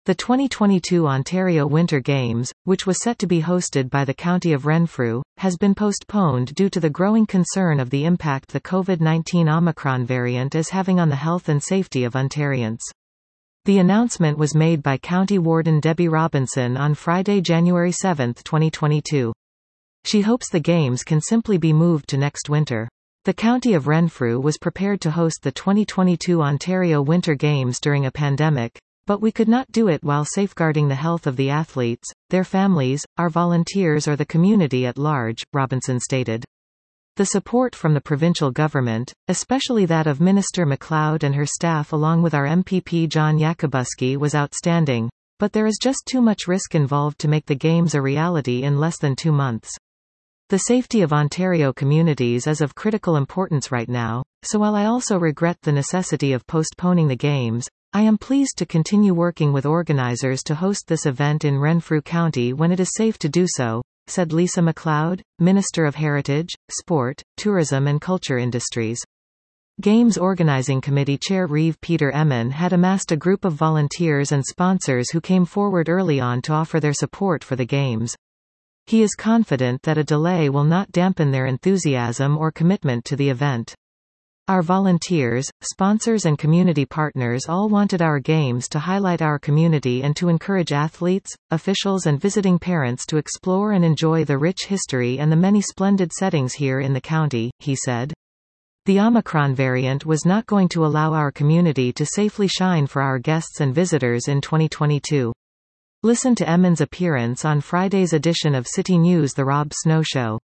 The 2022 Ontario Winter Games, which was set to be hosted by the County of Renfrew, has been postponed due to the growing concern of the impact the COVID-19 Omicron variant is having on the health and safety of Ontarians. The announcement was made by County Warden Debbie Robinson on Friday, January 7, 2022. She hopes the Games can simply be moved to next winter. The County of Renfrew was prepared to host the 2022 Ontario Winter Games during a pandemic, but we could not do it while safeguarding the health of the athletes, their families, our volunteers or the community at large, Robinson stated. The support from the provincial government, especially that of Minister MacLeod and her staff along with our MPP John Yakubuski, was outstanding, but there is just too much risk involved to make the Games a reality in less than 2 months. The safety of Ontario communities is of critical importance right now, so while I also regret the necessity of postponing the Games, I am pleased to continue working with organizers to host this event in Renfrew County when it is safe to do so, said Lisa MacLeod, Minister of Heritage, Sport, Tourism and Culture Industries. Games Organizing Committee Chair Reeve Peter Emin had amassed a group of volunteers and sponsors who came forward early on to offer their support for the Games. He is confident that a delay will not dampen their enthusiasm or commitment to the event. Our volunteers, sponsors and community partners all wanted our Games to highlight our community and to encourage athletes, officials and visiting parents to explore and enjoy the rich history and the many splendid settings here in the county, he said. The Omicron variant was not going to allow our community to safely shine for our guests and visitors in 2022. Listen to Emin's appearance on Friday's edition of City News The Rob Snow Show.